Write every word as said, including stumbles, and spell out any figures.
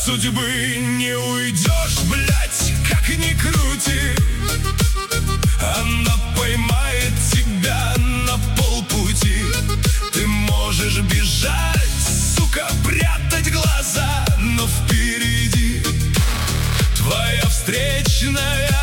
судьбы не уйдешь, блядь, как ни крути. Она поймает тебя на полпути. Ты можешь бежать, сука, прятать глаза, но впереди твоя встречная